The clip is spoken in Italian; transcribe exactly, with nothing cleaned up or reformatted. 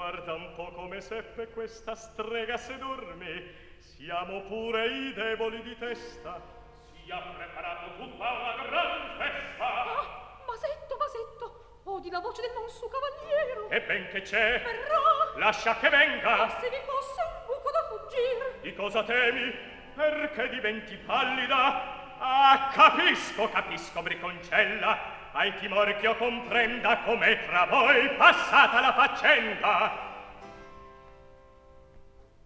Guarda un po' come seppe questa strega sedurmi. Siamo pure i deboli di testa. Si ha preparato tutta una gran festa. Ah, Masetto, Masetto, odi la voce del non suo cavaliero. E ben che c'è. Verrà. Lascia che venga. Ma se vi fosse un buco da fuggire. Di cosa temi? Perché diventi pallida? Ah, capisco, capisco, Briconcella. Hai timore che io comprenda come tra voi passata la faccenda.